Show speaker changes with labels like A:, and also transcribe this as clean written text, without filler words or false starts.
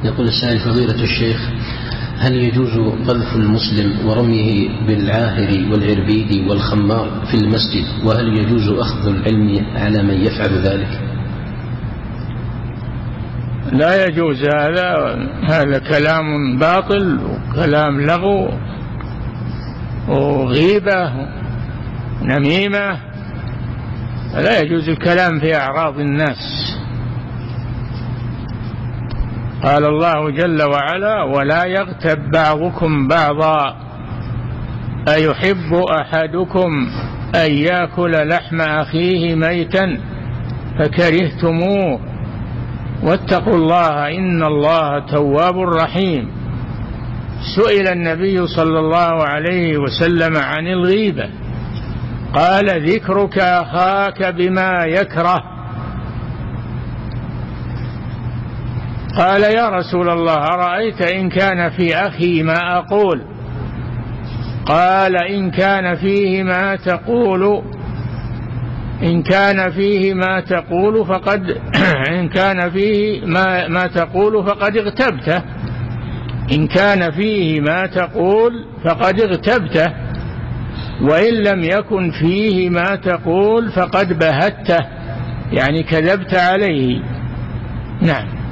A: يقول السائل: فضيلة الشيخ، هل يجوز قذف المسلم ورميه بالعاهر والعربيد والخمار في المسجد؟ وهل يجوز أخذ العلم على من يفعل ذلك؟
B: لا يجوز هذا كلام باطل وكلام لغو وغيبة ونميمة. لا يجوز الكلام في أعراض الناس. قال الله جل وعلا: ولا يغتب بعضكم بعضا أيحب أحدكم أن يأكل لحم أخيه ميتا فكرهتموه واتقوا الله إن الله تواب رحيم. سئل النبي صلى الله عليه وسلم عن الغيبة، قال: ذكرك أخاك بما يكره. قال: يا رسول الله، أرأيت إن كان في أخي ما أقول؟ قال: إن كان فيه ما تقول فقد اغتبته. إن كان فيه ما تقول فقد اغتبته، وإن لم يكن فيه ما تقول فقد بهته، يعني كذبت عليه. نعم.